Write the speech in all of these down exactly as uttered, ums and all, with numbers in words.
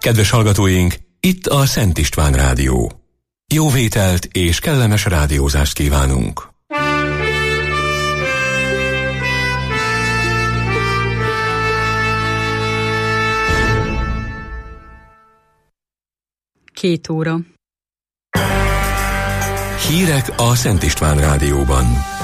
Kedves hallgatóink, itt a Szent István Rádió. Jó vételt és kellemes rádiózást kívánunk! Két óra. Hírek a Szent István Rádióban.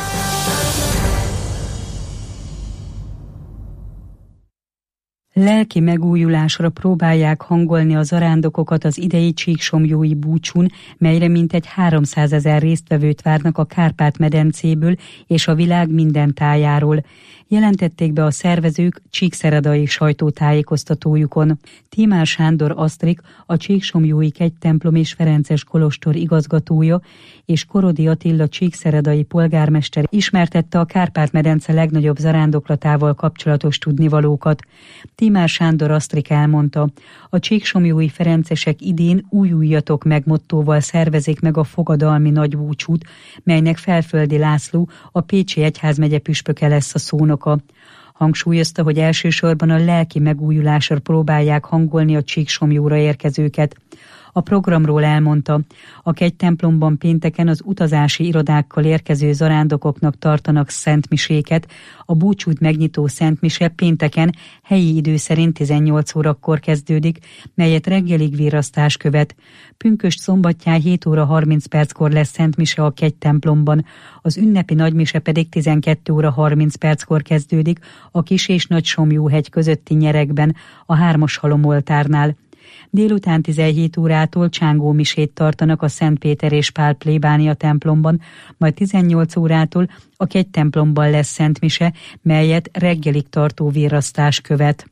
Lelki megújulásra próbálják hangolni a zarándokokat az idei csíksomlyói búcsún, melyre mintegy háromszázezer résztvevőt várnak a Kárpát-medencéből és a világ minden tájáról. Jelentették be a szervezők csíkszeredai sajtótájékoztatójukon. Tímár Sándor Asztrik, a Csíksomlyói Kegytemplom és Ferences kolostor igazgatója, és Korodi Attila csíkszeredai polgármester ismertette a Kárpát-medence legnagyobb zarándoklatával kapcsolatos tudnivalókat. Tímár Sándor Asztrik elmondta, a csíksomlyói ferencesek idén újuljatok meg mottóval szervezik meg a fogadalmi nagybúcsút, melynek Felföldi László, a Pécsi Egyházmegye püspöke lesz a szónoka. Hangsúlyozta, hogy elsősorban a lelki megújulásra próbálják hangolni a csíksomlyóra érkezőket. A programról elmondta, a kegytemplomban pénteken az utazási irodákkal érkező zarándokoknak tartanak szentmiséket, a búcsút megnyitó szentmise pénteken helyi idő szerint tizennyolc órakor kezdődik, melyet reggelig virrasztás követ. Pünkösd szombatján hét óra harminc perckor lesz szentmise a kegytemplomban, az ünnepi nagymise pedig tizenkét óra harminc perckor kezdődik a Kis- és Nagysomlyóhegy közötti nyeregben, a hármas halomoltárnál. Délután tizenhét órától csángó misét tartanak a Szent Péter és Pál plébánia templomban, majd tizennyolc órától a kegytemplomban lesz szentmise, melyet reggelig tartó virrasztás követ.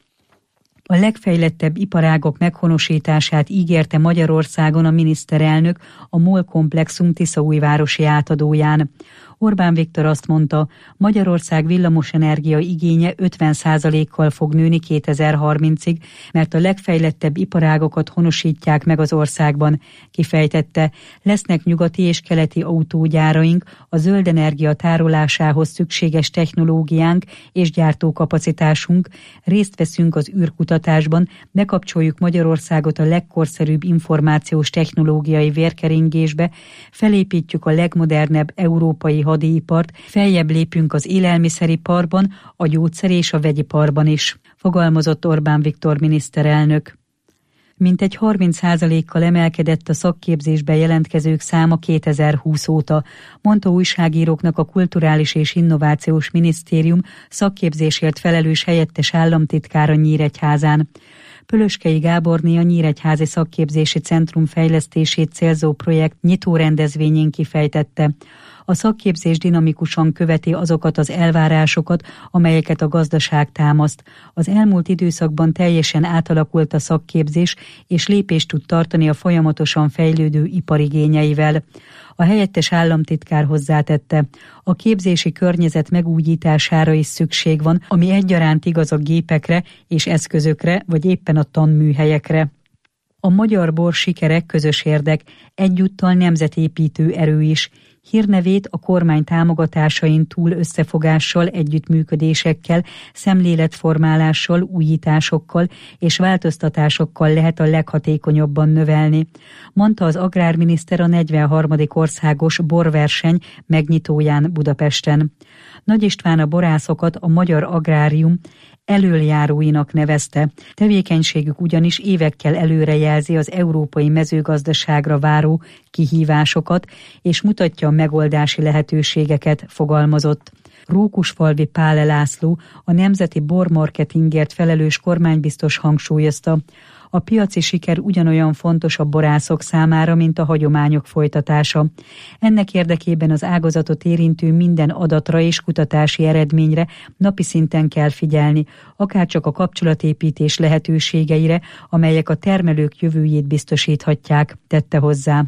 A legfejlettebb iparágok meghonosítását ígérte Magyarországon a miniszterelnök a MOL komplexum tiszaújvárosi átadóján. Orbán Viktor azt mondta, Magyarország villamosenergia igénye ötven százalékkal fog nőni kétezer-harmincig, mert a legfejlettebb iparágokat honosítják meg az országban. Kifejtette, lesznek nyugati és keleti autógyáraink, a zöld energia tárolásához szükséges technológiánk és gyártókapacitásunk, részt veszünk az űrkutatásban, bekapcsoljuk Magyarországot a legkorszerűbb információs technológiai vérkeringésbe, felépítjük a legmodernebb európai hadipart, feljebb lépünk az élelmiszeriparban, a gyógyszer és a vegyiparban is, fogalmazott Orbán Viktor miniszterelnök. Mintegy harminc százalékkal emelkedett a szakképzésbe jelentkezők száma kétezer-húsz óta, mondta újságíróknak a Kulturális és Innovációs Minisztérium szakképzésért felelős helyettes államtitkára Nyíregyházán. Pölöskei Gáborné a Nyíregyházi Szakképzési Centrum fejlesztését célzó projekt nyitó rendezvényén kifejtette. A szakképzés dinamikusan követi azokat az elvárásokat, amelyeket a gazdaság támaszt. Az elmúlt időszakban teljesen átalakult a szakképzés, és lépést tud tartani a folyamatosan fejlődő iparigényeivel. A helyettes államtitkár hozzátette, a képzési környezet megújítására is szükség van, ami egyaránt igaz a gépekre és eszközökre, vagy éppen a tanműhelyekre. A magyar bor sikerek közös érdek, egyúttal nemzetépítő erő is. Hírnevét a kormány támogatásain túl összefogással, együttműködésekkel, szemléletformálással, újításokkal és változtatásokkal lehet a leghatékonyabban növelni, mondta az agrárminiszter a negyvenharmadik országos borverseny megnyitóján Budapesten. Nagy István a borászokat a magyar agrárium elöljáróinak nevezte. Tevékenységük ugyanis évekkel előrejelzi az európai mezőgazdaságra váró kihívásokat, és mutatja a megoldási lehetőségeket, fogalmazott. Rókusfalvi Pál László, a nemzeti bormarketingért felelős kormánybiztos hangsúlyozta, a piaci siker ugyanolyan fontos a borászok számára, mint a hagyományok folytatása. Ennek érdekében az ágazatot érintő minden adatra és kutatási eredményre napi szinten kell figyelni, akárcsak a kapcsolatépítés lehetőségeire, amelyek a termelők jövőjét biztosíthatják, tette hozzá.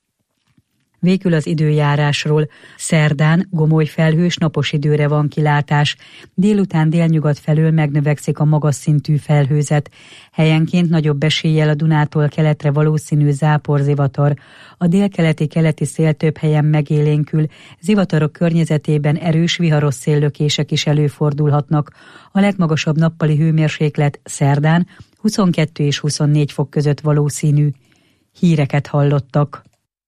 Végül az időjárásról. Szerdán gomoly felhős napos időre van kilátás. Délután délnyugat felől megnövekszik a magas szintű felhőzet. Helyenként nagyobb eséllyel a Dunától keletre valószínű záporzivatar. A délkeleti-keleti szél több helyen megélénkül. Zivatarok környezetében erős viharos széllökések is előfordulhatnak. A legmagasabb nappali hőmérséklet szerdán huszonkettő és huszonnégy fok között valószínű. Híreket hallottak.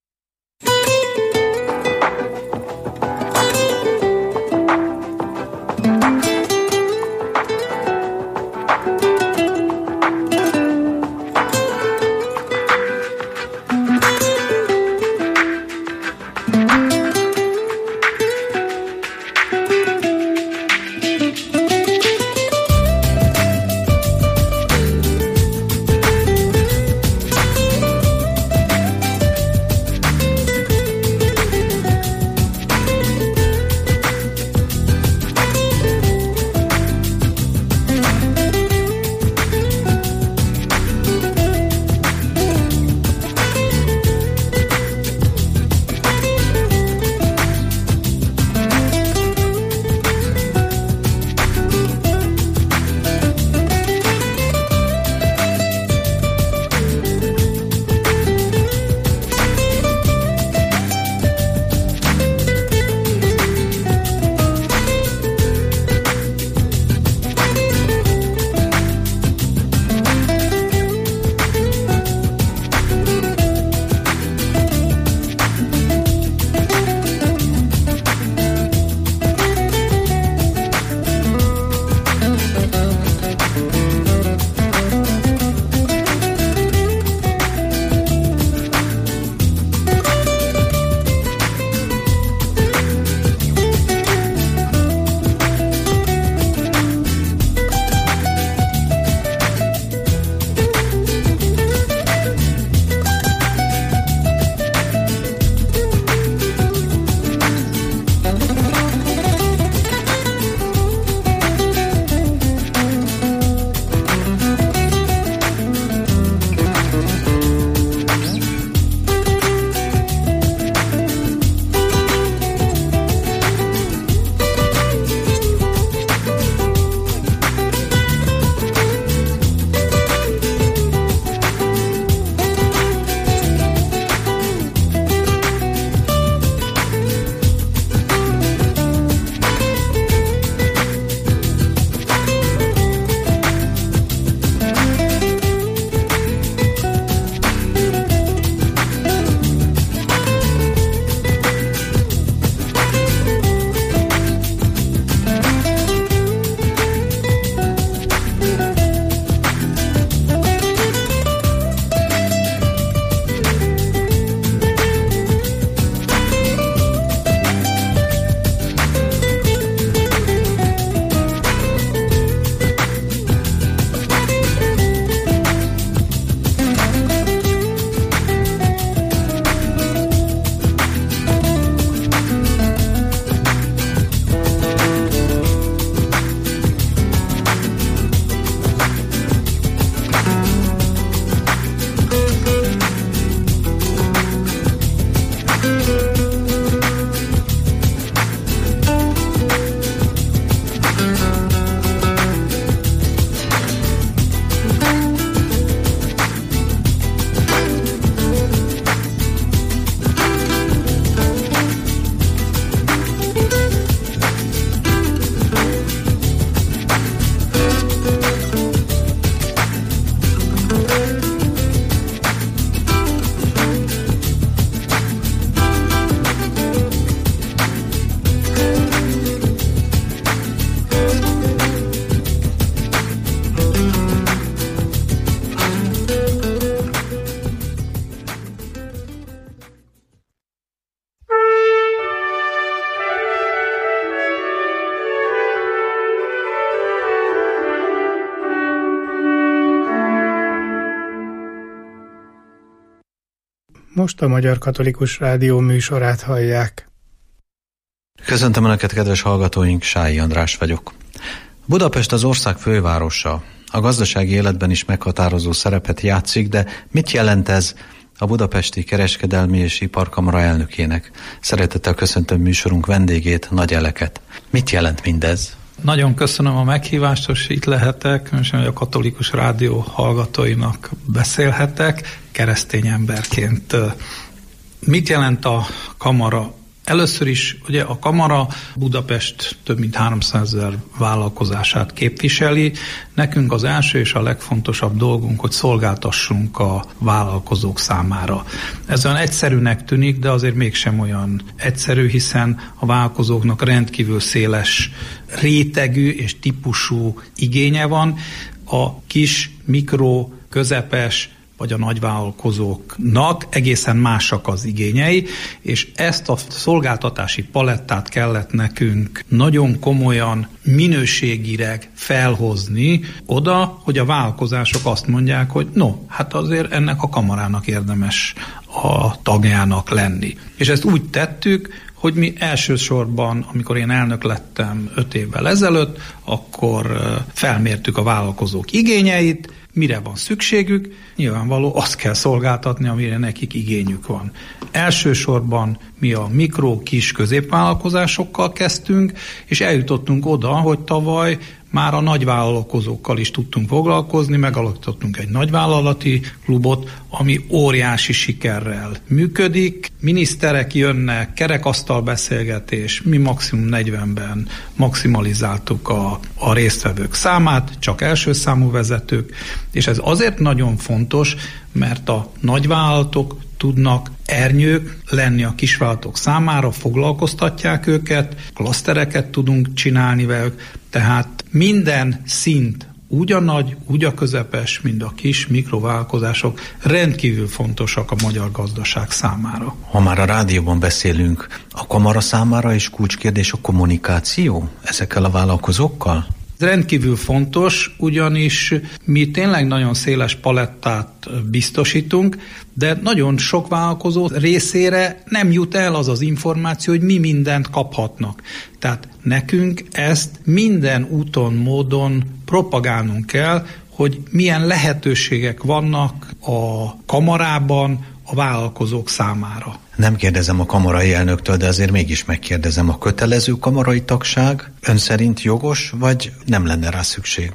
Most a Magyar Katolikus Rádió műsorát hallják. Köszöntöm Önöket, kedves hallgatóink, Sályi András vagyok. Budapest az ország fővárosa. A gazdasági életben is meghatározó szerepet játszik, de mit jelent ez a Budapesti Kereskedelmi és Iparkamara elnökének? Szeretettel köszöntöm műsorunk vendégét, Nagy Eleket. Mit jelent mindez? Nagyon köszönöm a meghívást, hogy itt lehetek, és a Katolikus Rádió hallgatóinak beszélhetek keresztény emberként. Mit jelent a kamara Először is ugye a kamara Budapest több mint háromszázezer vállalkozását képviseli. Nekünk az első és a legfontosabb dolgunk, hogy szolgáltassunk a vállalkozók számára. Ez olyan egyszerűnek tűnik, de azért mégsem olyan egyszerű, hiszen a vállalkozóknak rendkívül széles rétegű és típusú igénye van. A kis, mikro, közepes vagy a nagyvállalkozóknak egészen másak az igényei, és ezt a szolgáltatási palettát kellett nekünk nagyon komolyan, minőségileg felhozni oda, hogy a vállalkozások azt mondják, hogy no, hát azért ennek a kamarának érdemes a tagjának lenni. És ezt úgy tettük, hogy mi elsősorban, amikor én elnök lettem öt évvel ezelőtt, akkor felmértük a vállalkozók igényeit, mire van szükségük, nyilvánvaló azt kell szolgáltatni, amire nekik igényük van. Elsősorban mi a mikro, kis, középvállalkozásokkal kezdtünk, és eljutottunk oda, hogy tavaly már a nagyvállalkozókkal is tudtunk foglalkozni, megalapítottunk egy nagyvállalati klubot, ami óriási sikerrel működik. Miniszterek jönnek, kerekasztal beszélgetés, mi maximum negyvenben maximalizáltuk a, a résztvevők számát, csak első számú vezetők, és ez azért nagyon fontos, mert a nagyvállalatok tudnak ernyők lenni a kisvállalatok számára, foglalkoztatják őket, klasztereket tudunk csinálni velük, tehát minden szint, úgy a nagy, úgy a közepes, mind a kis mikrovállalkozások rendkívül fontosak a magyar gazdaság számára. Ha már a rádióban beszélünk, a kamara számára is kulcskérdés a kommunikáció ezekkel a vállalkozókkal? Ez rendkívül fontos, ugyanis mi tényleg nagyon széles palettát biztosítunk, de nagyon sok vállalkozó részére nem jut el az az információ, hogy mi mindent kaphatnak. Tehát nekünk ezt minden úton, módon propagálnunk kell, hogy milyen lehetőségek vannak a kamarában a vállalkozók számára. Nem kérdezem a kamarai elnöktől, de azért mégis megkérdezem, a kötelező kamarai tagság ön szerint jogos, vagy nem lenne rá szükség?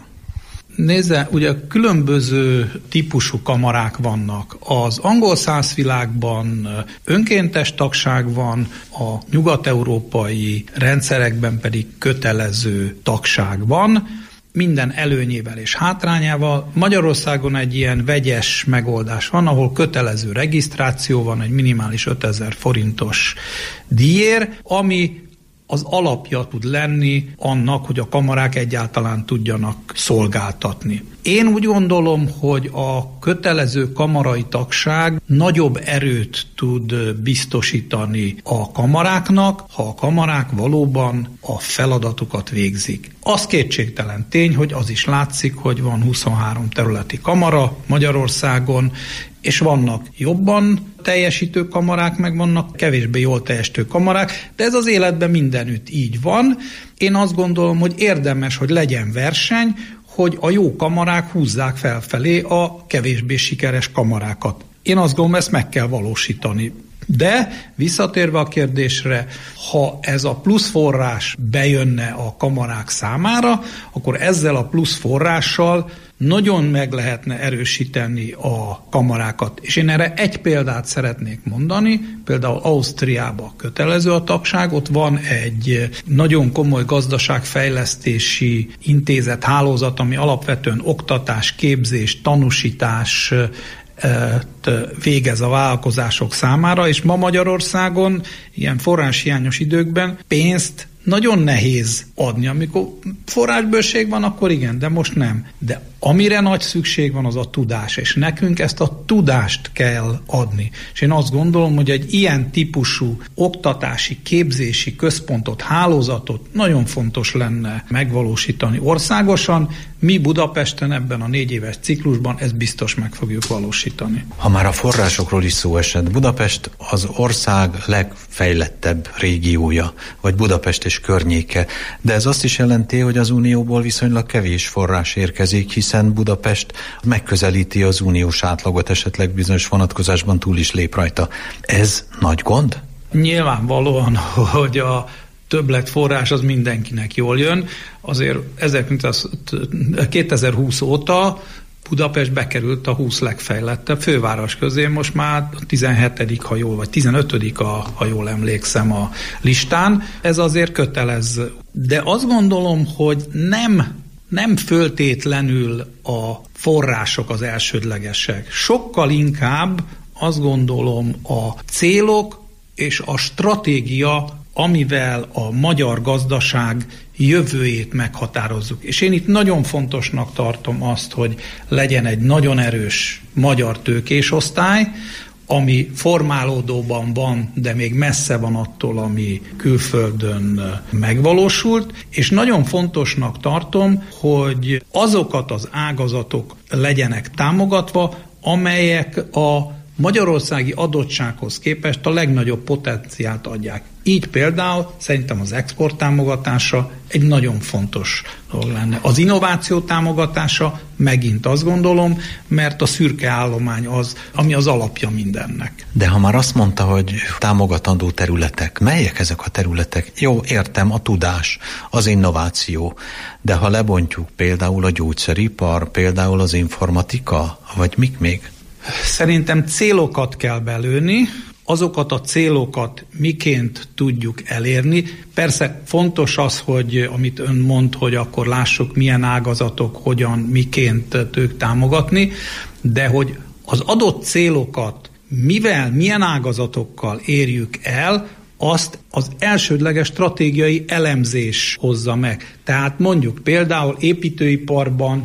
Nézze, ugye különböző típusú kamarák vannak. Az angol száz világban önkéntes tagság van, a nyugat-európai rendszerekben pedig kötelező tagság van, minden előnyével és hátrányával. Magyarországon egy ilyen vegyes megoldás van, ahol kötelező regisztráció van, egy minimális ötezer forintos díjér, ami az alapja tud lenni annak, hogy a kamarák egyáltalán tudjanak szolgáltatni. Én úgy gondolom, hogy a kötelező kamarai tagság nagyobb erőt tud biztosítani a kamaráknak, ha a kamarák valóban a feladatukat végzik. Az kétségtelen tény, hogy az is látszik, hogy van huszonhárom területi kamara Magyarországon, és vannak jobban teljesítő kamarák, meg vannak kevésbé jól teljesítő kamarák, de ez az életben mindenütt így van. Én azt gondolom, hogy érdemes, hogy legyen verseny, hogy a jó kamarák húzzák felfelé a kevésbé sikeres kamarákat. Én azt gondolom, ezt meg kell valósítani. De visszatérve a kérdésre, ha ez a plusz forrás bejönne a kamarák számára, akkor ezzel a plusz forrással nagyon meg lehetne erősíteni a kamarákat. És én erre egy példát szeretnék mondani, például Ausztriában kötelező a tagság, ott van egy nagyon komoly gazdaságfejlesztési intézet, hálózat, ami alapvetően oktatás, képzés, tanúsítás végez a vállalkozások számára, és ma Magyarországon ilyen forráshiányos időkben pénzt nagyon nehéz adni. Amikor forrásbőség van, akkor igen, de most nem. De amire nagy szükség van, az a tudás, és nekünk ezt a tudást kell adni. És én azt gondolom, hogy egy ilyen típusú oktatási, képzési központot, hálózatot nagyon fontos lenne megvalósítani országosan. Mi Budapesten ebben a négy éves ciklusban ezt biztos meg fogjuk valósítani. Ha már a forrásokról is szó esett, Budapest az ország legfejlettebb régiója, vagy Budapest és környéke, de ez azt is jelenti, hogy az Unióból viszonylag kevés forrás érkezik, hiszen Budapest megközelíti az uniós átlagot, esetleg bizonyos vonatkozásban túl is lép rajta. Ez nagy gond? Nyilvánvalóan, hogy a többletforrás az mindenkinek jól jön. Azért kétezer-húsz óta Budapest bekerült a húsz legfejlettebb főváros közé, most már a tizenhetedik ha jól, vagy tizenötödik ha, ha jól emlékszem a listán. Ez azért kötelez. De azt gondolom, hogy nem, nem föltétlenül a források az elsődlegesek. Sokkal inkább azt gondolom a célok és a stratégia, amivel a magyar gazdaság jövőjét meghatározzuk. És én itt nagyon fontosnak tartom azt, hogy legyen egy nagyon erős magyar tőkésosztály, ami formálódóban van, de még messze van attól, ami külföldön megvalósult, és nagyon fontosnak tartom, hogy azokat az ágazatok legyenek támogatva, amelyek a magyarországi adottsághoz képest a legnagyobb potenciált adják. Így például szerintem az export támogatása egy nagyon fontos dolog lenne. Az innováció támogatása megint azt gondolom, mert a szürke állomány az, ami az alapja mindennek. De ha már azt mondta, hogy támogatandó területek, melyek ezek a területek? Jó, értem, a tudás, az innováció, de ha lebontjuk például a gyógyszeripar, például az informatika, vagy mik még? Szerintem célokat kell belőni, azokat a célokat miként tudjuk elérni. Persze fontos az, hogy amit ön mond, hogy akkor lássuk, milyen ágazatok, hogyan, miként tudjuk támogatni, de hogy az adott célokat mivel, milyen ágazatokkal érjük el, azt az elsődleges stratégiai elemzés hozza meg. Tehát mondjuk például építőiparban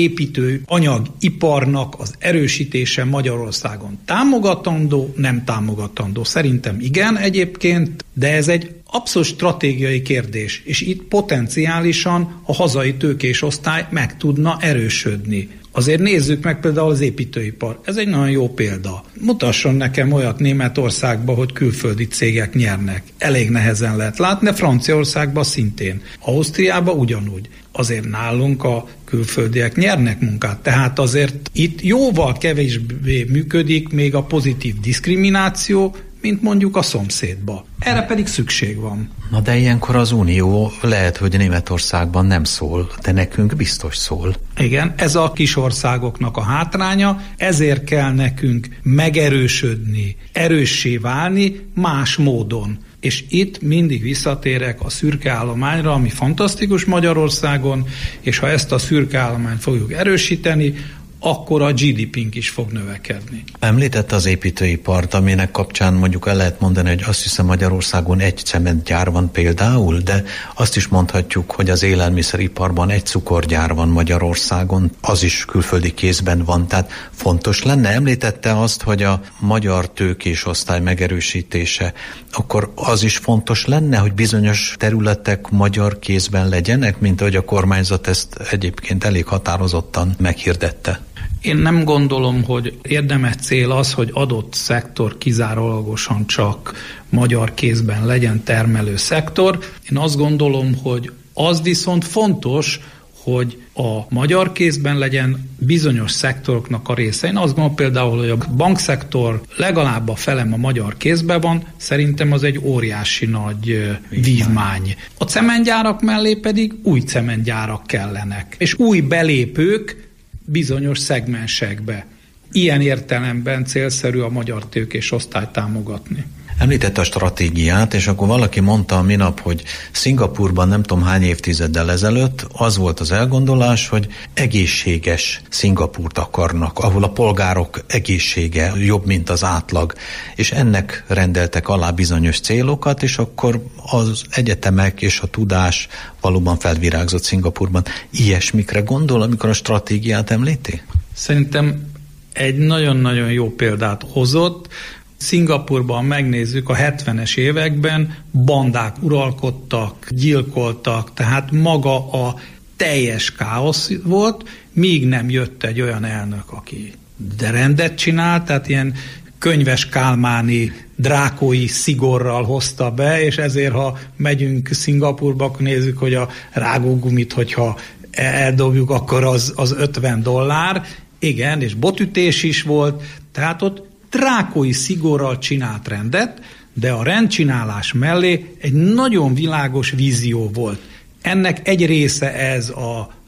építőanyagiparnak az erősítése Magyarországon támogatandó, nem támogatandó. Szerintem igen egyébként, de ez egy abszolút stratégiai kérdés, és itt potenciálisan a hazai tőkésosztály meg tudna erősödni. Azért nézzük meg például az építőipar. Ez egy nagyon jó példa. Mutasson nekem olyat Németországban, hogy külföldi cégek nyernek. Elég nehezen lehet látni, de Franciaországban szintén. Ausztriában ugyanúgy. Azért nálunk a külföldiek nyernek munkát. Tehát azért itt jóval kevésbé működik még a pozitív diszkrimináció, mint mondjuk a szomszédba. Erre pedig szükség van. Na de ilyenkor az Unió lehet, hogy Németországban nem szól, de nekünk biztos szól. Igen, ez a kis országoknak a hátránya, ezért kell nekünk megerősödni, erőssé válni más módon. És itt mindig visszatérek a szürke állományra, ami fantasztikus Magyarországon, és ha ezt a szürke állományt fogjuk erősíteni, akkor a gé dé pé-nk is fog növekedni. Említette az építőipart, aminek kapcsán mondjuk el lehet mondani, hogy azt hiszem Magyarországon egy cementgyár van például, de azt is mondhatjuk, hogy az élelmiszeriparban egy cukorgyár van Magyarországon, az is külföldi kézben van, tehát fontos lenne. Említette azt, hogy a magyar tőkésosztály megerősítése, akkor az is fontos lenne, hogy bizonyos területek magyar kézben legyenek, mint ahogy a kormányzat ezt egyébként elég határozottan meghirdette. Én nem gondolom, hogy érdemes cél az, hogy adott szektor kizárólagosan csak magyar kézben legyen termelő szektor. Én azt gondolom, hogy az viszont fontos, hogy a magyar kézben legyen bizonyos szektoroknak a része. Én azt gondolom például, hogy a bankszektor legalább a felem a magyar kézben van, szerintem az egy óriási nagy vívmány. A cementgyárak mellé pedig új cementgyárak kellenek, és új belépők bizonyos szegmensekbe. Ilyen értelemben célszerű a magyar tőkés osztályt támogatni. Említette a stratégiát, és akkor valaki mondta a minap, hogy Szingapurban nem tudom hány évtizeddel ezelőtt az volt az elgondolás, hogy egészséges Szingapurt akarnak, ahol a polgárok egészsége jobb, mint az átlag, és ennek rendeltek alá bizonyos célokat, és akkor az egyetemek és a tudás valóban felvirágzott Szingapurban. Ilyesmikre gondol, amikor a stratégiát említi? Szerintem egy nagyon-nagyon jó példát hozott. Szingapurban megnézzük, a hetvenes években bandák uralkodtak, gyilkoltak, tehát maga a teljes káosz volt, míg nem jött egy olyan elnök, aki de rendet csinált, tehát ilyen könyves kálmáni, drákói szigorral hozta be, és ezért, ha megyünk Szingapurba, akkor nézzük, hogy a rágógumit, hogyha eldobjuk, akkor az, az ötven dollár. Igen, és botütés is volt, tehát ott drákói szigorral csinált rendet, de a rendcsinálás mellé egy nagyon világos vízió volt. Ennek egy része ez a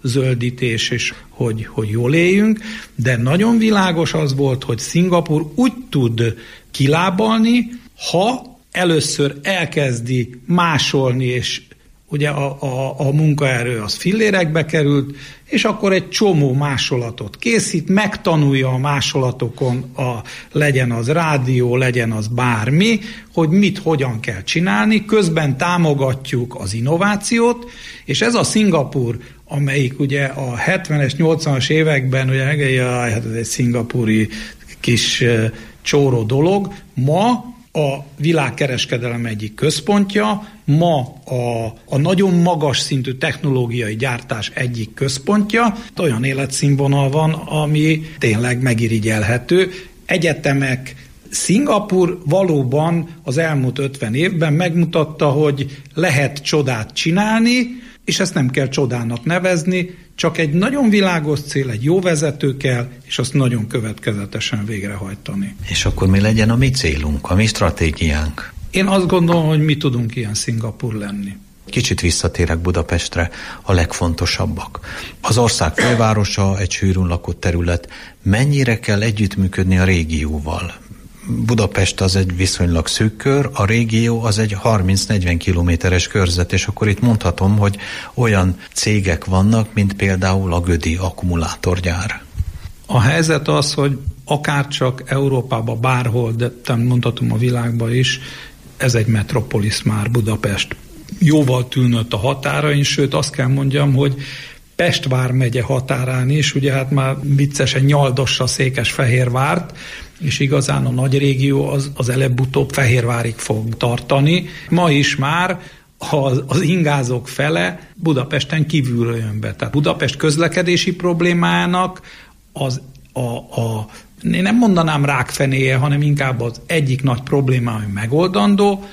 zöldítés, és hogy, hogy jól éljünk, de nagyon világos az volt, hogy Szingapúr úgy tud kilábalni, ha először elkezdi másolni, és ugye a, a, a munkaerő az fillérekbe került, és akkor egy csomó másolatot készít, megtanulja a másolatokon, a, legyen az rádió, legyen az bármi, hogy mit, hogyan kell csinálni, közben támogatjuk az innovációt, és ez a Szingapúr, amelyik ugye a hetvenes, nyolcvanas években, ugye jaj, hát ez egy szingapúri kis uh, csóró dolog, ma a világkereskedelem egyik központja, ma a, a nagyon magas szintű technológiai gyártás egyik központja, olyan életszínvonal van, ami tényleg megirigyelhető. Egyetemek, Szingapúr valóban az elmúlt ötven évben megmutatta, hogy lehet csodát csinálni, és ezt nem kell csodának nevezni, csak egy nagyon világos cél, egy jó vezető kell, és azt nagyon következetesen végrehajtani. És akkor mi legyen a mi célunk, a mi stratégiánk? Én azt gondolom, hogy mi tudunk ilyen Szingapúr lenni. Kicsit visszatérek Budapestre, a legfontosabbak. Az ország fővárosa, egy sűrűn lakott terület, mennyire kell együttműködni a régióval? Budapest az egy viszonylag szűk kör, a régió az egy harminc-negyven kilométeres körzet, és akkor itt mondhatom, hogy olyan cégek vannak, mint például a Gödi akkumulátorgyár. A helyzet az, hogy akárcsak Európában bárhol, de mondhatom a világban is, ez egy metropolis már Budapest. Jóval tűnött a határain, sőt azt kell mondjam, hogy Pest vármegye határán is, ugye hát már viccesen Nyaldosra, Székesfehérvárt, és igazán a nagy régió az, az előbb-utóbb Fehérvárig fog tartani. Ma is már az, az ingázók fele Budapesten kívülről jön be. Tehát Budapest közlekedési problémájának az a, a én nem mondanám rákfenéje, hanem inkább az egyik nagy probléma, ami megoldandó,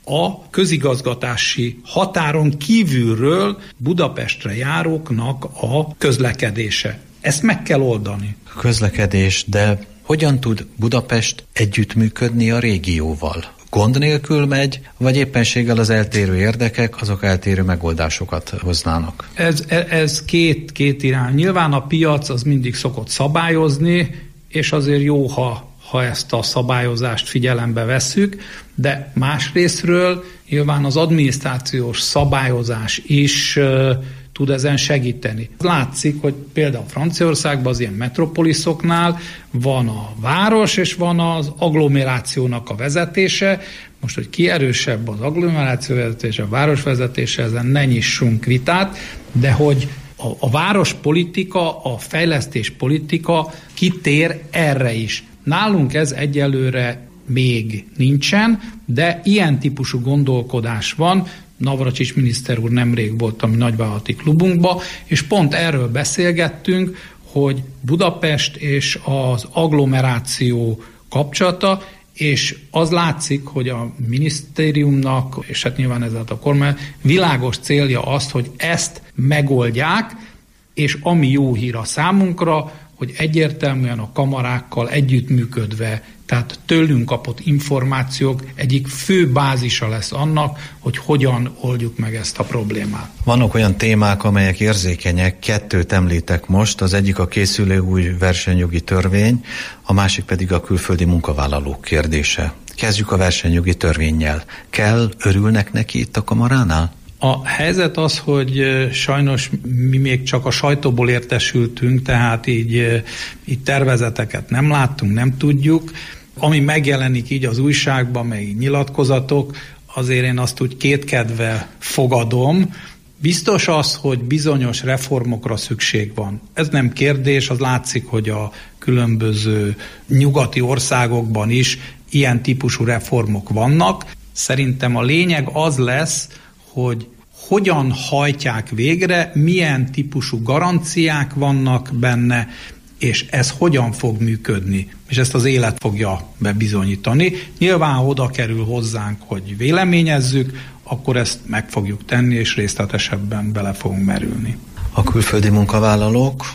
a közigazgatási határon kívülről Budapestre járóknak a közlekedése. Ezt meg kell oldani. Közlekedés, de hogyan tud Budapest együttműködni a régióval? Gond nélkül megy, vagy éppenséggel az eltérő érdekek, azok eltérő megoldásokat hoznának? Ez, ez két, két irány. Nyilván a piac az mindig szokott szabályozni, és azért jó, ha ha ezt a szabályozást figyelembe vesszük, de másrésztről nyilván az adminisztrációs szabályozás is uh, tud ezen segíteni. Látszik, hogy például Franciaországban az ilyen metropoliszoknál van a város, és van az agglomerációnak a vezetése. Most, hogy ki erősebb az agglomeráció vezetése, a város vezetése, ezen ne nyissunk vitát, de hogy a, a várospolitika, a fejlesztéspolitika kitér erre is. Nálunk ez egyelőre még nincsen, de ilyen típusú gondolkodás van. Navracsics miniszter úr nemrég volt a mi nagyvállalati klubunkba, és pont erről beszélgettünk, hogy Budapest és az agglomeráció kapcsolata, és az látszik, hogy a minisztériumnak, és hát nyilván ezzel a kormány világos célja az, hogy ezt megoldják, és ami jó hír a számunkra, hogy egyértelműen a kamarákkal együttműködve, tehát tőlünk kapott információk egyik fő bázisa lesz annak, hogy hogyan oldjuk meg ezt a problémát. Vannak olyan témák, amelyek érzékenyek, kettőt említek most, az egyik a készülő új versenyjogi törvény, a másik pedig a külföldi munkavállalók kérdése. Kezdjük a versenyjogi törvénnyel. Kell, örülnek neki itt a kamaránál? A helyzet az, hogy sajnos mi még csak a sajtóból értesültünk, tehát így, így tervezeteket nem láttunk, nem tudjuk. Ami megjelenik így az újságban, meg nyilatkozatok, azért én azt úgy kétkedve fogadom. Biztos az, hogy bizonyos reformokra szükség van. Ez nem kérdés, az látszik, hogy a különböző nyugati országokban is ilyen típusú reformok vannak. Szerintem a lényeg az lesz, hogy hogyan hajtják végre, milyen típusú garanciák vannak benne, és ez hogyan fog működni. És ezt az élet fogja bebizonyítani. Nyilván, ha oda kerül hozzánk, hogy véleményezzük, akkor ezt meg fogjuk tenni, és részletesebben bele fogunk merülni. A külföldi munkavállalók?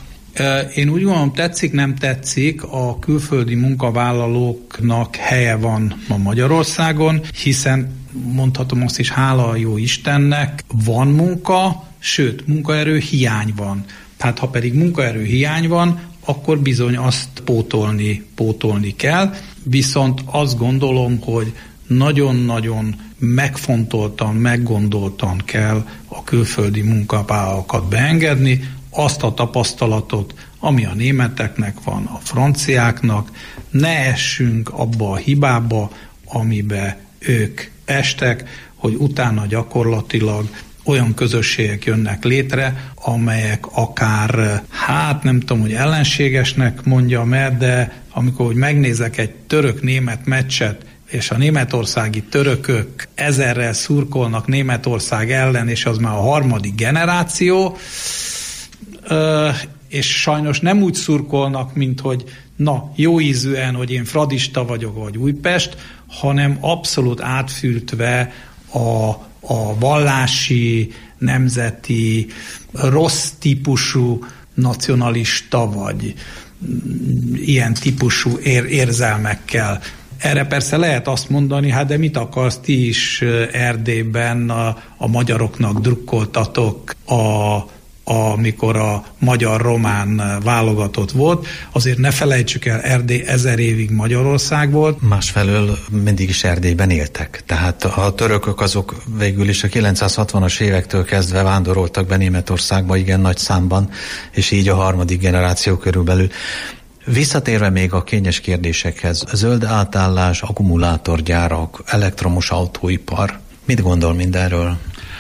Én úgy gondolom, tetszik, nem tetszik, a külföldi munkavállalóknak helye van ma Magyarországon, hiszen mondhatom azt is, hála a jó Istennek, van munka, sőt, munkaerő hiány van. Tehát ha pedig munkaerő hiány van, akkor bizony azt pótolni, pótolni kell. Viszont azt gondolom, hogy nagyon-nagyon megfontoltan, meggondoltan kell a külföldi munkavállalókat beengedni, azt a tapasztalatot, ami a németeknek van, a franciáknak, ne essünk abba a hibába, amibe ők estek, hogy utána gyakorlatilag olyan közösségek jönnek létre, amelyek akár, hát nem tudom, hogy ellenségesnek mondjam el, de amikor hogy megnézek egy török-német meccset, és a németországi törökök ezerrel szurkolnak Németország ellen, és az már a harmadik generáció, és sajnos nem úgy szurkolnak, mint hogy na, jó ízűen, hogy én fradista vagyok, vagy Újpest, hanem abszolút átfültve a, a vallási, nemzeti, rossz típusú nacionalista, vagy ilyen típusú ér, érzelmekkel. Erre persze lehet azt mondani, hát de mit akarsz, ti is Erdélyben a, a magyaroknak drukkoltatok, a, amikor a magyar-román válogatott volt. Azért ne felejtsük el, Erdély ezer évig Magyarország volt. Másfelől mindig is Erdélyben éltek. Tehát a törökök azok végül is a kilencszázhatvanas évektől kezdve vándoroltak be Németországba igen nagy számban, és így a harmadik generáció körülbelül. Visszatérve még a kényes kérdésekhez, zöld átállás, akkumulátorgyárak, elektromos autóipar, mit gondol mindenről?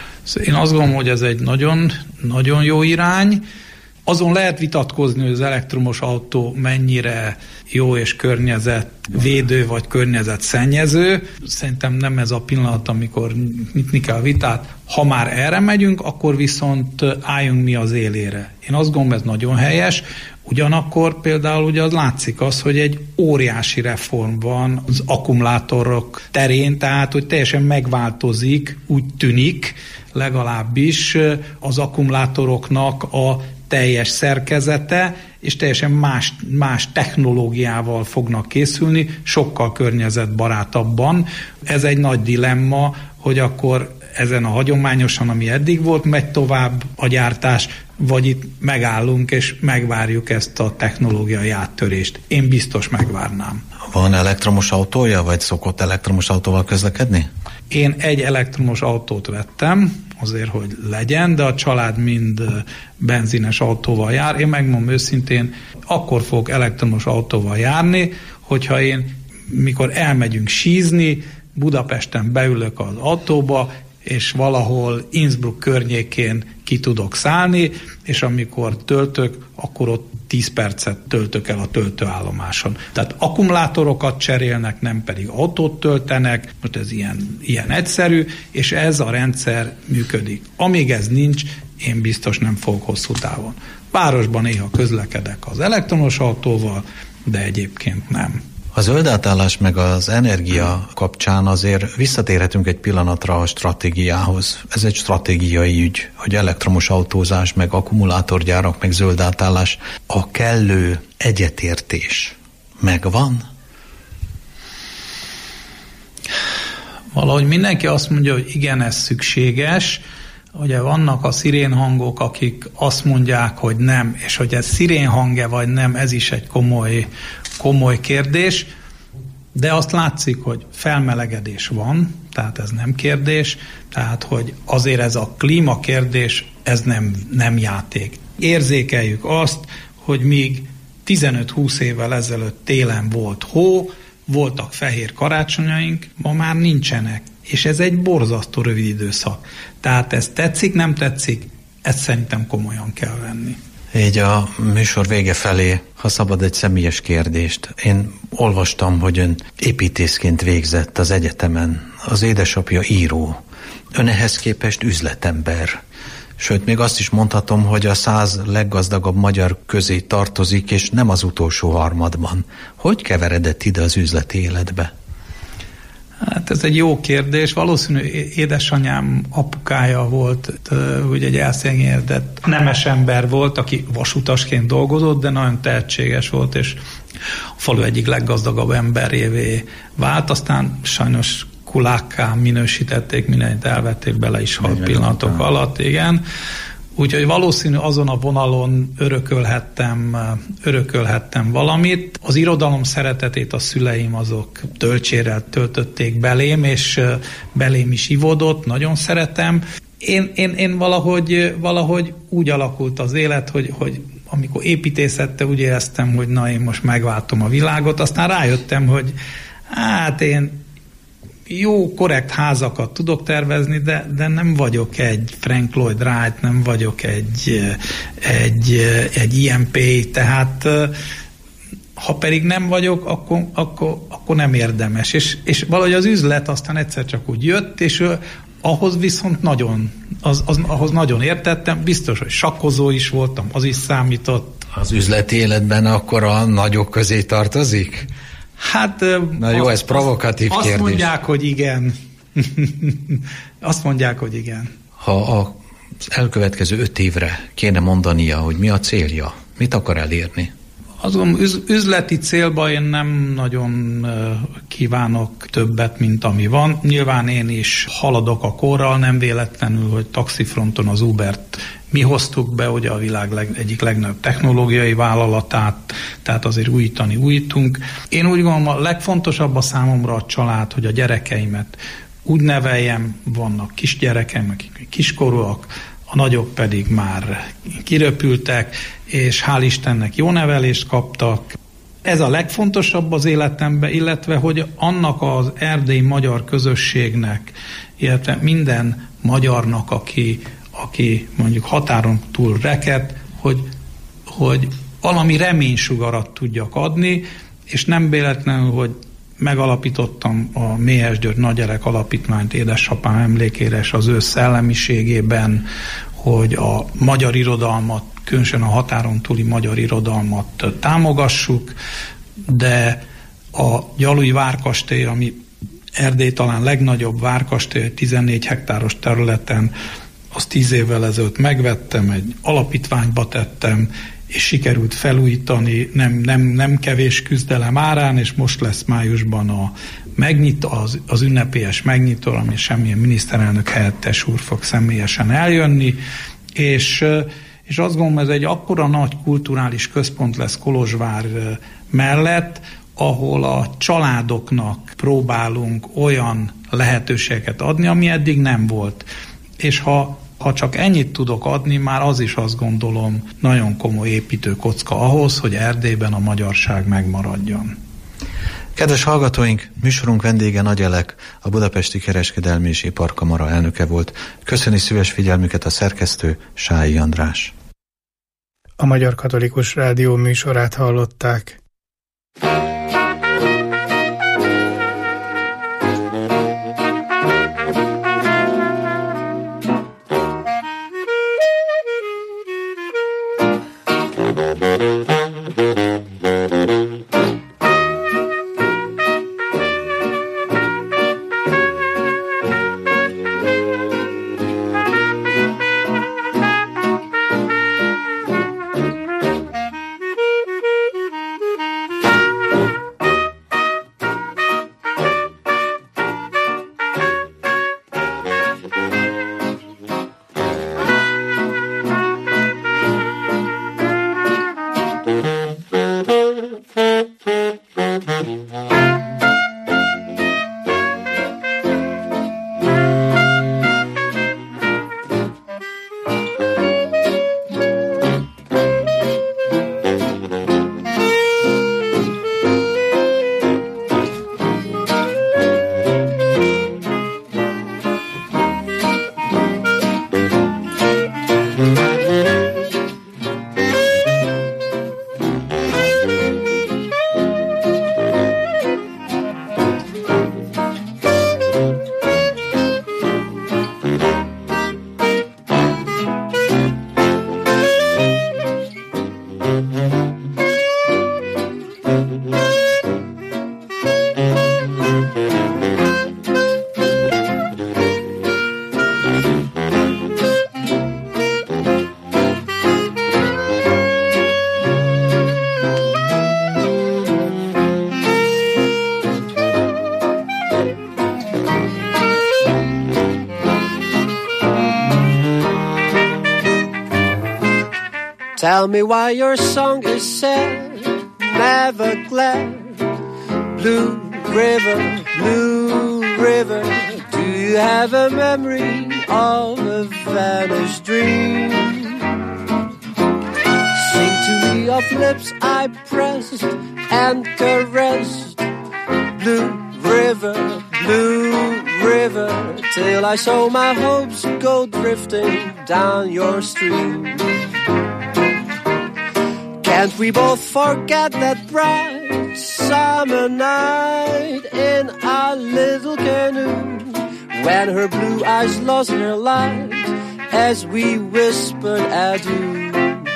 Én azt gondolom, hogy ez egy nagyon, nagyon jó irány. Azon lehet vitatkozni, hogy az elektromos autó mennyire jó és környezetvédő vagy környezetszennyező. Szerintem nem ez a pillanat, amikor nyitni kell a vitát. Ha már erre megyünk, akkor viszont álljunk mi az élére. Én azt gondolom, ez nagyon helyes. Ugyanakkor például ugye az látszik az, hogy egy óriási reform van az akkumulátorok terén, tehát hogy teljesen megváltozik, úgy tűnik legalábbis az akkumulátoroknak a teljes szerkezete, és teljesen más, más technológiával fognak készülni, sokkal környezetbarátabban. Ez egy nagy dilemma, hogy akkor ezen a hagyományosan, ami eddig volt, megy tovább a gyártás, vagy itt megállunk és megvárjuk ezt a technológiai áttörést. Én biztos megvárnám. Van elektromos autója, vagy szokott elektromos autóval közlekedni? Én egy elektromos autót vettem, azért, hogy legyen, de a család mind benzines autóval jár. Én megmondom őszintén, akkor fogok elektromos autóval járni, hogyha én, mikor elmegyünk sízni, Budapesten beülök az autóba, és valahol Innsbruck környékén ki tudok szállni, és amikor töltök, akkor ott tíz percet töltök el a töltőállomáson. Tehát akkumulátorokat cserélnek, nem pedig autót töltenek, most ez ilyen, ilyen egyszerű, és ez a rendszer működik. Amíg ez nincs, én biztos nem fogok hosszú távon. Városban néha közlekedek az elektromos autóval, de egyébként nem. A zöld átállás meg az energia kapcsán azért visszatérhetünk egy pillanatra a stratégiához. Ez egy stratégiai ügy, hogy elektromos autózás, meg akkumulátorgyárak, meg zöld átállás. A kellő egyetértés megvan? Valahogy mindenki azt mondja, hogy igen, ez szükséges. Ugye vannak a szirénhangok, akik azt mondják, hogy nem, és hogy ez szirénhang-e vagy nem, ez is egy komoly, komoly kérdés, de azt látszik, hogy felmelegedés van, tehát ez nem kérdés, tehát hogy azért ez a klímakérdés, ez nem, nem játék. Érzékeljük azt, hogy míg tizenöt-húsz évvel ezelőtt télen volt hó, voltak fehér karácsonyaink, ma már nincsenek. És ez egy borzasztó rövid időszak. Tehát ez tetszik, nem tetszik, ezt szerintem komolyan kell venni. Így a műsor vége felé, ha szabad egy személyes kérdést. Én olvastam, hogy ön építészként végzett az egyetemen, az édesapja író. Ön ehhez képest üzletember. Sőt, még azt is mondhatom, hogy a száz leggazdagabb magyar közé tartozik, és nem az utolsó harmadban. Hogy keveredett ide az üzleti életbe? Hát ez egy jó kérdés. Valószínű édesanyám apukája volt, ugye egy elszegényedett nemes ember volt, aki vasutasként dolgozott, de nagyon tehetséges volt, és a falu egyik leggazdagabb emberévé vált. Aztán sajnos kulákká minősítették, mindent elvették, bele is halt pillanatok alatt, igen. Úgyhogy valószínű azon a vonalon örökölhettem, örökölhettem valamit. Az irodalom szeretetét a szüleim azok töltsérrel töltötték belém, és belém is ivódott, nagyon szeretem. Én, én, én valahogy, valahogy úgy alakult az élet, hogy, hogy amikor építészettel úgy éreztem, hogy na én most megváltom a világot, aztán rájöttem, hogy hát én jó, korrekt házakat tudok tervezni, de, de nem vagyok egy Frank Lloyd Wright, nem vagyok egy, egy, egy i em pé, tehát ha pedig nem vagyok, akkor, akkor, akkor nem érdemes. És, és valahogy az üzlet aztán egyszer csak úgy jött, és ahhoz viszont nagyon, az, az, ahhoz nagyon értettem, biztos, hogy sakkozó is voltam, az is számított. Az üzleti életben akkor a nagyok közé tartozik? Hát... Na jó, ez provokatív azt, kérdés. Azt mondják, hogy igen. Azt mondják, hogy igen. Ha az elkövetkező öt évre kéne mondania, hogy mi a célja, mit akar elérni? Azon üzleti célban én nem nagyon kívánok többet, mint ami van. Nyilván én is haladok a korral, nem véletlenül, hogy taxifronton az Ubert mi hoztuk be, ugye a világ leg, egyik legnagyobb technológiai vállalatát, tehát azért újítani újítunk. Én úgy gondolom, a legfontosabb a számomra a család, hogy a gyerekeimet úgy neveljem, vannak kisgyerekeim, akik kiskorúak, a nagyok pedig már kiröpültek, és hál' Istennek jó nevelést kaptak. Ez a legfontosabb az életemben, illetve hogy annak az erdélyi magyar közösségnek, illetve minden magyarnak, aki, aki mondjuk határon túl reked, hogy, hogy valami reménysugarat tudjak adni, és nem véletlenül, hogy megalapítottam a Méhes György Nagygyerek Alapítványt édesapám emlékére, és az ő szellemiségében, hogy a magyar irodalmat, különösen a határon túli magyar irodalmat támogassuk, de a Gyalui Várkastély, ami Erdély talán legnagyobb várkastély, tizennégy hektáros területen, azt tíz évvel ezelőtt megvettem, egy alapítványba tettem, és sikerült felújítani, nem, nem, nem kevés küzdelem árán, és most lesz májusban a megnyit, az, az ünnepélyes megnyitó, ami semmilyen miniszterelnök helyettes úr fog személyesen eljönni, és, és azt gondolom, ez egy akkora nagy kulturális központ lesz Kolozsvár mellett, ahol a családoknak próbálunk olyan lehetőségeket adni, ami eddig nem volt. És ha Ha csak ennyit tudok adni, már az is azt gondolom nagyon komoly építőkocka ahhoz, hogy Erdélyben a magyarság megmaradjon. Kedves hallgatóink, műsorunk vendége Nagy Elek, a Budapesti Kereskedelmi és Iparkamara elnöke volt. Köszöni szíves figyelmüket a szerkesztő, Sályi András. A Magyar Katolikus Rádió műsorát hallották. Tell me why your song is sad, never glad. Blue river, blue river, do you have a memory of a vanished dream? Sing to me of lips I pressed and caressed. Blue river, blue river, till I saw my hopes go drifting down your stream. Can't we both forget that bright summer night in our little canoe, when her blue eyes lost their light as we whispered adieu?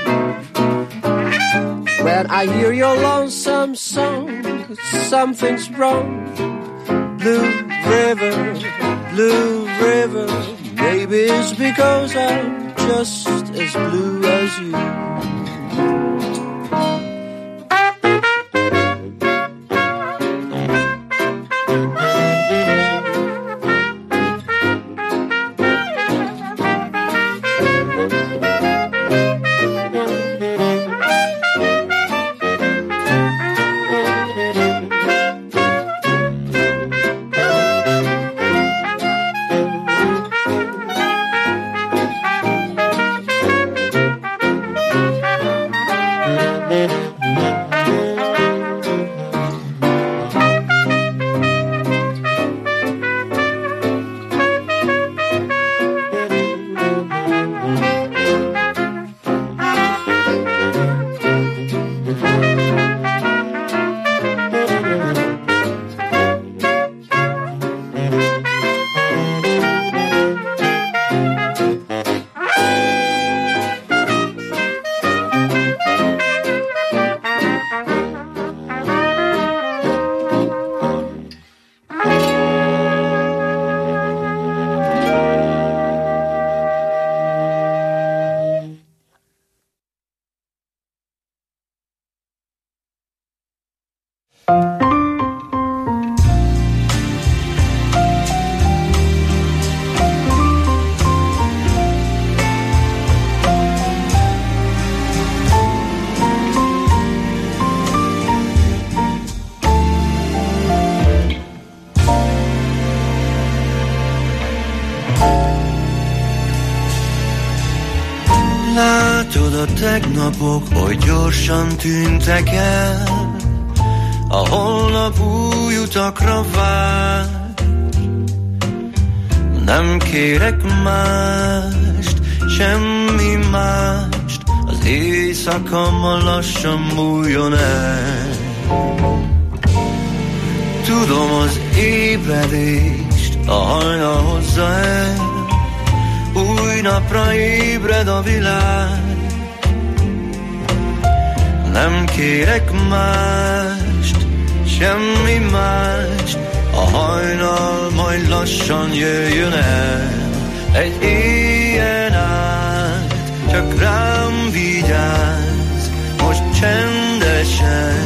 When I hear your lonesome song, something's wrong. Blue river, blue river, maybe it's because I'm just as blue as you. Tegnapok oly gyorsan tűntek el, a holnap új utakra vár. Nem kérek mást, semmi mást, az éjszaka ma lassan múljon el. Tudom, az ébredést a hajnal hozza el, új napra ébred a világ. Nem kérek mást, semmi mást, a hajnal majd lassan jöjjön el. Egy éjjel át, csak rám vigyázz, most csendesen,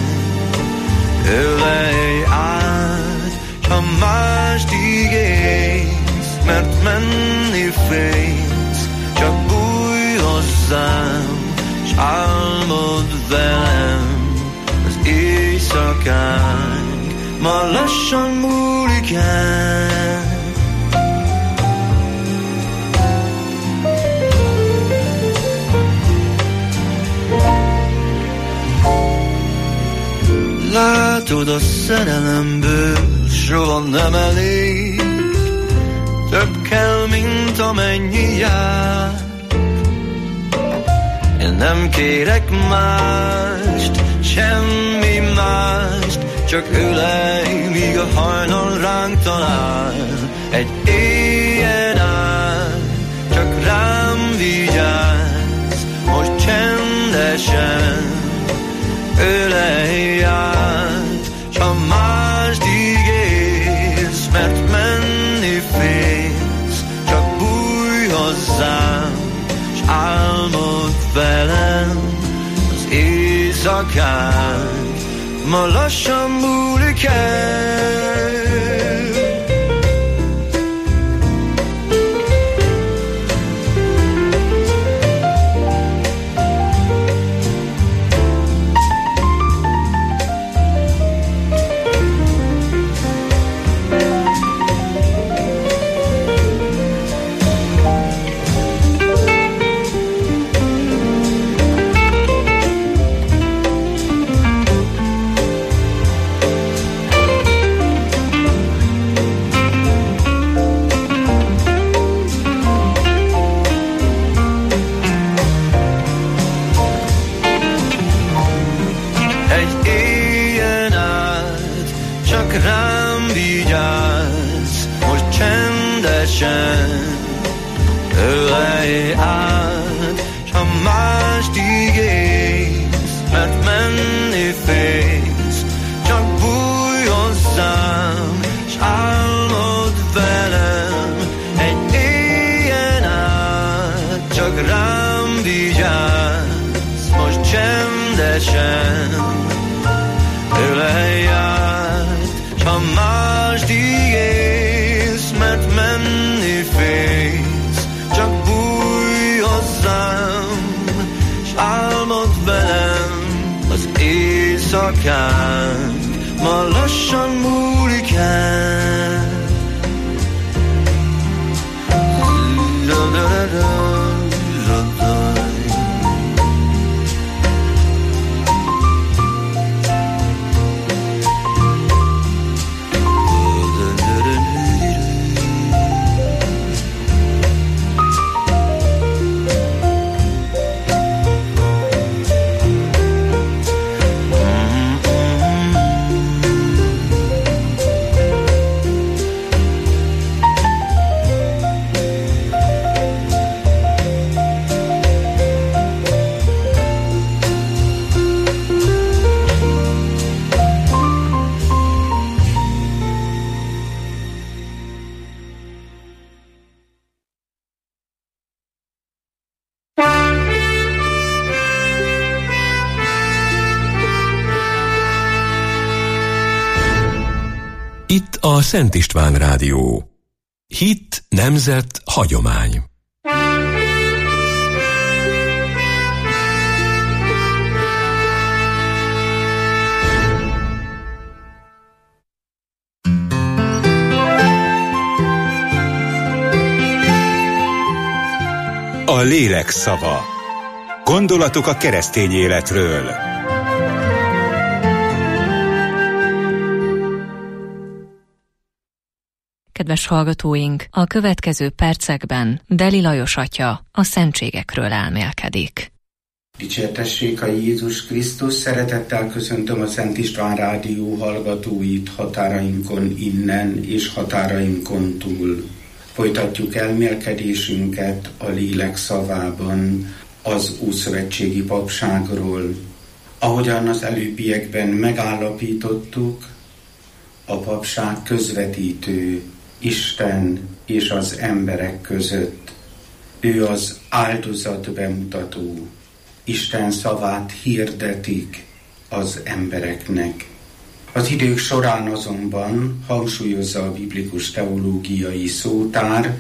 ölelj át, s ha mást ígérsz, mert menni félsz, csak bújj hozzám, s álmod velem, az éjszakánk ma lassan múlik el. Látod, a szerelemből soha nem elég, több kell, mint amennyi jár. Én nem kérek mást, semmi mást, csak ölelj, míg a hajnal ránk talál. Egy éjjel át, csak rám vigyázz, most csendesen, ölelj át, s ha mást ígérsz, mert menni félsz, csak bújj hozzám, s álmod velem, az éjszakánk ma lassan múlik el. éjszakánk ma lassan múlik el. Itt a Szent István Rádió. Hit, nemzet, hagyomány. A lélek szava. Gondolatok a keresztény életről. Kedves hallgatóink, a következő percekben Deli Lajos atya a szentségekről elmélkedik. Dicsértessék a Jézus Krisztus, szeretettel köszöntöm a Szent István Rádió hallgatóit határainkon innen és határainkon túl. Folytatjuk elmélkedésünket a lélek szavában az Ószövetségi Papságról. Ahogyan az előbbiekben megállapítottuk, a papság közvetítő Isten és az emberek között. Ő az áldozat bemutató. Isten szavát hirdetik az embereknek. Az idők során azonban, hangsúlyozza a biblikus teológiai szótár,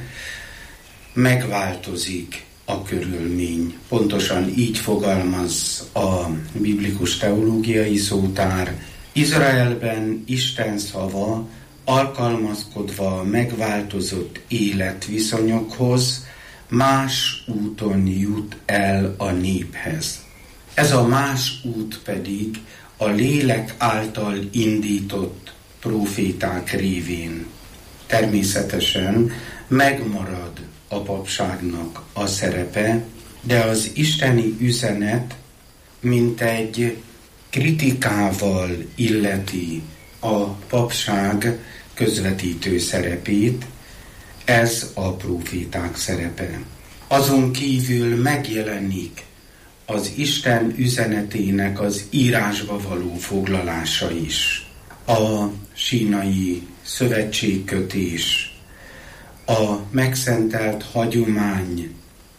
megváltozik a körülmény. Pontosan így fogalmaz a biblikus teológiai szótár. Izraelben Isten szava alkalmazkodva a megváltozott életviszonyokhoz más úton jut el a néphez. Ez a más út pedig a lélek által indított próféták révén. Természetesen megmarad a papságnak a szerepe, de az isteni üzenet mint egy kritikával illeti a papság közvetítő szerepét, ez a próféták szerepe. Azon kívül megjelenik az Isten üzenetének az írásba való foglalása is. A sínai szövetségkötés, a megszentelt hagyomány,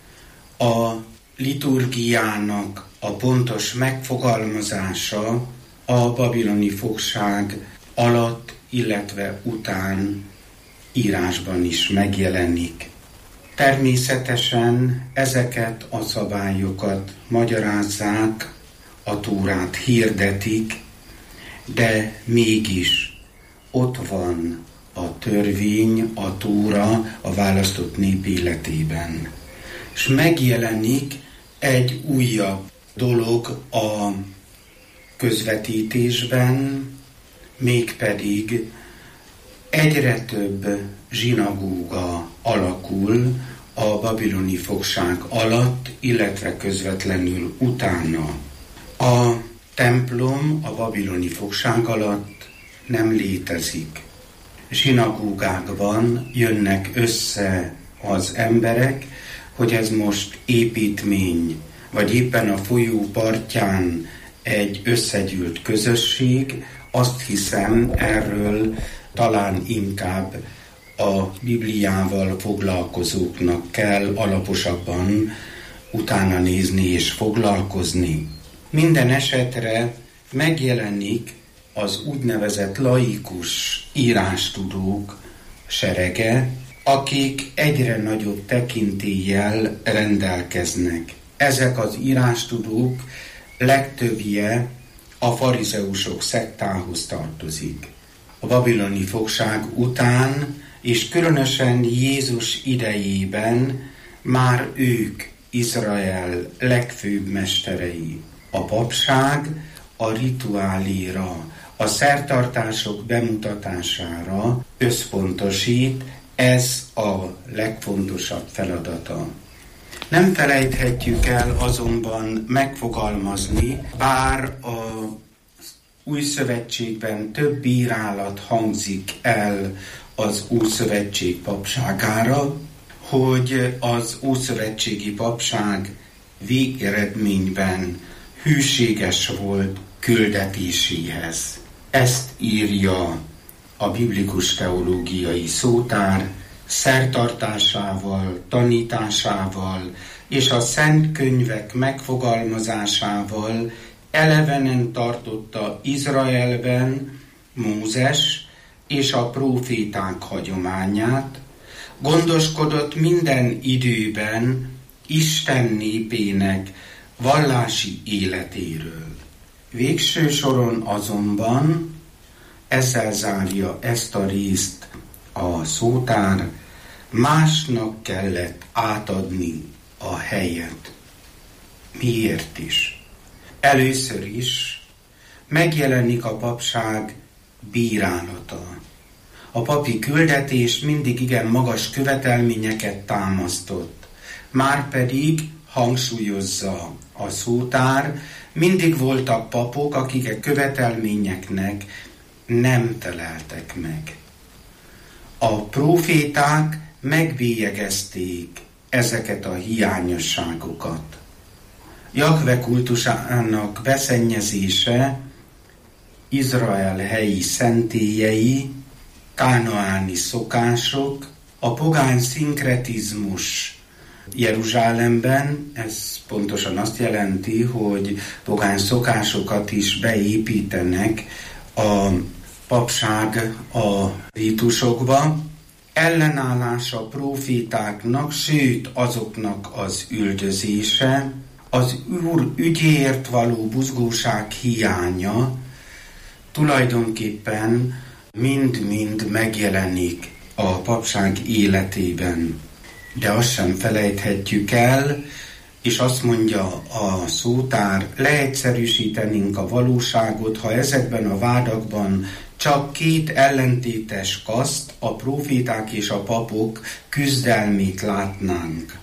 a liturgiának a pontos megfogalmazása a babiloni fogság alatt, illetve után írásban is megjelenik. Természetesen ezeket a szabályokat magyarázzák, a Tórát hirdetik, de mégis ott van a törvény, a Tóra a választott nép életében. És megjelenik egy újabb dolog a közvetítésben, mégpedig egyre több zsinagóga alakul a babiloni fogság alatt, illetve közvetlenül utána. A templom a babiloni fogság alatt nem létezik. Zsinagógákban jönnek össze az emberek, hogy ez most építmény, vagy éppen a folyó partján egy összegyűlt közösség, azt hiszem, erről talán inkább a Bibliával foglalkozóknak kell alaposabban utána nézni és foglalkozni. Minden esetre megjelenik az úgynevezett laikus írástudók serege, akik egyre nagyobb tekintéllyel rendelkeznek. Ezek az írástudók legtöbbje a farizeusok szektához tartozik. A babiloni fogság után, és különösen Jézus idejében már ők Izrael legfőbb mesterei. A papság a rituáléra, a szertartások bemutatására összpontosít, ez a legfontosabb feladata. Nem felejthetjük el azonban megfogalmazni, bár a Új Szövetségben több bírálat hangzik el az Ószövetség papságára, hogy az ószövetségi papság végeredményben hűséges volt küldetéséhez. Ezt írja a biblikus teológiai szótár, szertartásával, tanításával és a szent könyvek megfogalmazásával elevenen tartotta Izraelben Mózes és a próféták hagyományát, gondoskodott minden időben Isten népének vallási életéről. Végső soron azonban ezzel zárja ezt a részt a szótár, másnak kellett átadni a helyet. Miért is? Először is megjelenik a papság bírálata. A papi küldetés mindig igen magas követelményeket támasztott, márpedig hangsúlyozza a szótár, mindig voltak papok, akik a követelményeknek nem feleltek meg. A próféták megbélyegezték ezeket a hiányosságokat. Jahve kultusának beszennyezése, Izrael helyi szentélyei, kánaáni szokások, a pogány szinkretizmus Jeruzsálemben, ez pontosan azt jelenti, hogy pogány szokásokat is beépítenek a papság a rítusokba, ellenállása prófétáknak, sőt azoknak az üldözése, az Úr ügyéért való buzgóság hiánya tulajdonképpen mind-mind megjelenik a papság életében. De azt sem felejthetjük el, és azt mondja a szótár, leegyszerűsítenénk a valóságot, ha ezekben a vádakban csak két ellentétes kaszt, a próféták és a papok küzdelmét látnánk.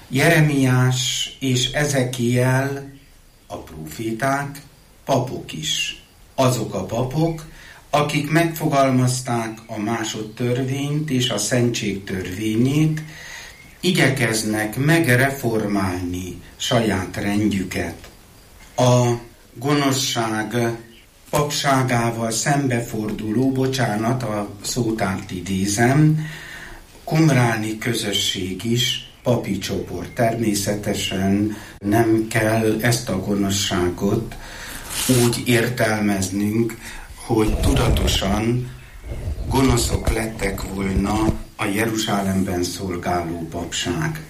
Jeremiás és Ezekiel, a próféták, papok is. Azok a papok, akik megfogalmazták a másodtörvényt és a szentség törvényét, igyekeznek megreformálni saját rendjüket. A gonoszság papságával szembeforduló, bocsánat, a szótárt idézem, qumráni közösség is papi csoport. Természetesen nem kell ezt a gonoszságot úgy értelmeznünk, hogy tudatosan gonoszok lettek volna a Jeruzsálemben szolgáló papság.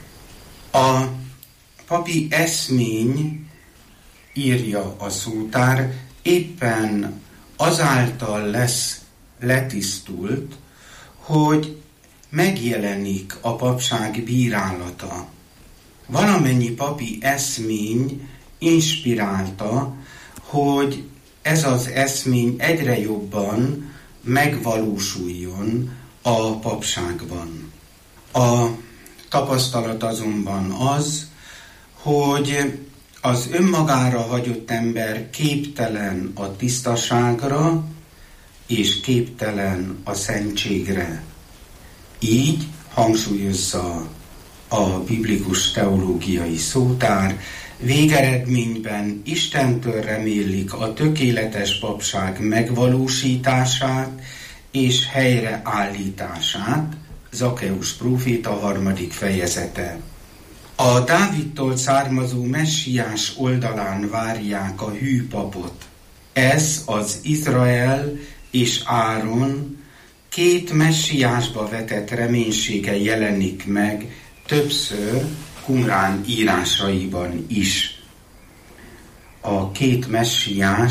A papi eszmény, írja a szótár, éppen azáltal lesz letisztult, hogy megjelenik a papság bírálata. Valamennyi papi eszmény inspirálta, hogy ez az eszmény egyre jobban megvalósuljon a papságban. A tapasztalat azonban az, hogy az önmagára hagyott ember képtelen a tisztaságra és képtelen a szentségre. Így hangsúlyozza a biblikus teológiai szótár, végeredményben Istentől remélik a tökéletes papság megvalósítását és helyreállítását, Zakkeus próféta harmadik fejezete. A Dávidtól származó messiás oldalán várják a hű papot. Ez az Izrael és Áron két messiásba vetett reménysége jelenik meg többször Qumrán írásaiban is. A két messiás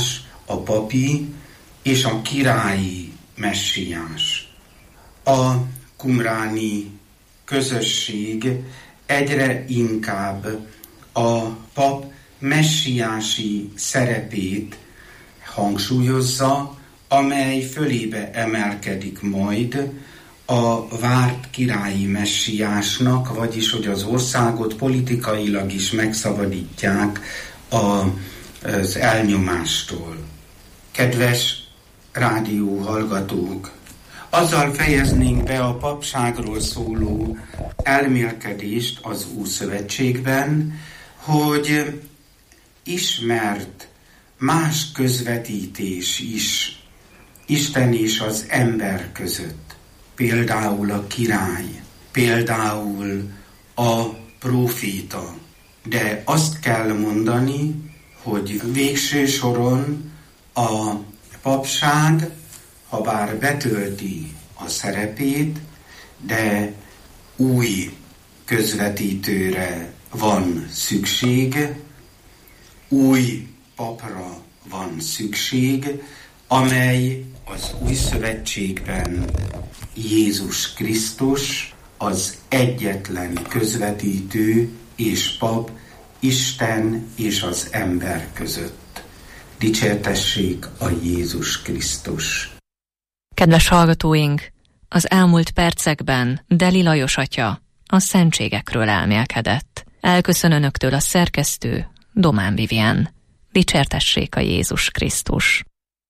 a papi és a királyi messiás. A qumráni közösség egyre inkább a pap messiási szerepét hangsúlyozza, amely fölébe emelkedik majd a várt királyi messiásnak, vagyis hogy az országot politikailag is megszabadítják az elnyomástól. Kedves rádióhallgatók, azzal fejeznénk be a papságról szóló elmélkedést az Ószövetségben, hogy ismert más közvetítés is Isten és az ember között. Például a király, például a próféta. De azt kell mondani, hogy végső soron a papság, ha bár betölti a szerepét, de új közvetítőre van szükség, új papra van szükség, amely az új szövetségben Jézus Krisztus, az egyetlen közvetítő és pap Isten és az ember között. Dicsértessék a Jézus Krisztus! Kedves hallgatóink, az elmúlt percekben Deli Lajos atya a szentségekről elmélkedett. Elköszön önöktől a szerkesztő, Domán Vivien. Dicsértessék a Jézus Krisztus!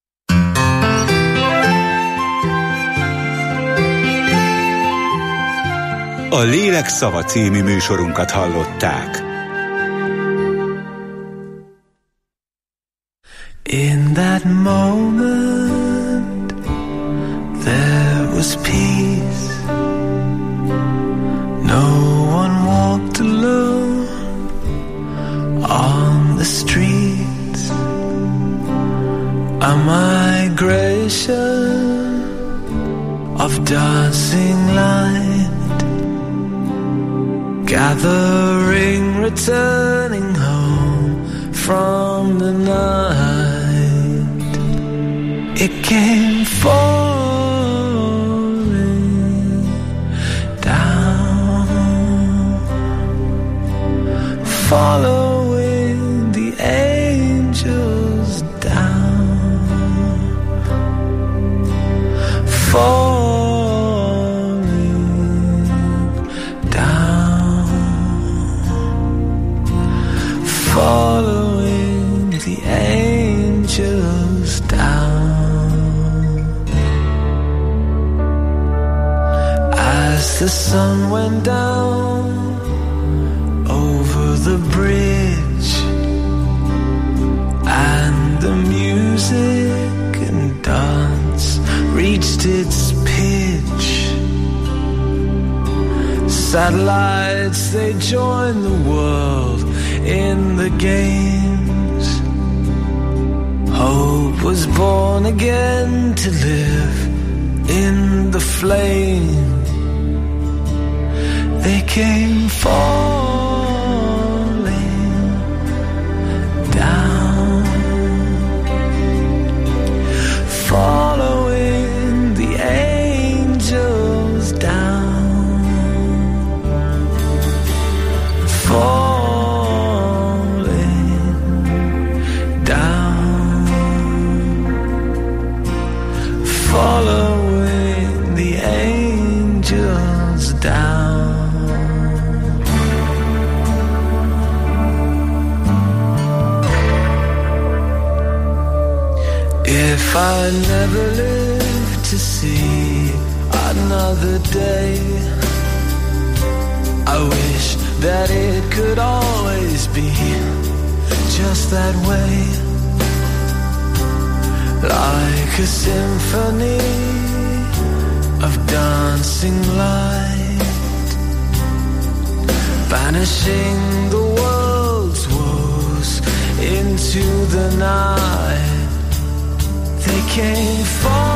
A Lélek szava című műsorunkat hallották. In that moment there was peace. No one walked alone on the streets. A migration of dancing light, gathering, returning home from the night. It came falling down, following the angels down, falling down, following the angels down. As the sun went down over the bridge, and the music and dance reached its pitch, satellites, they joined the world in the games. Hope was born again to live in the flame. They came falling down, following the angels down, falling down, following the angels down. If I never live to see another day, I wish that it could always be just that way. Like a symphony of dancing light, banishing the world's woes into the night. They came for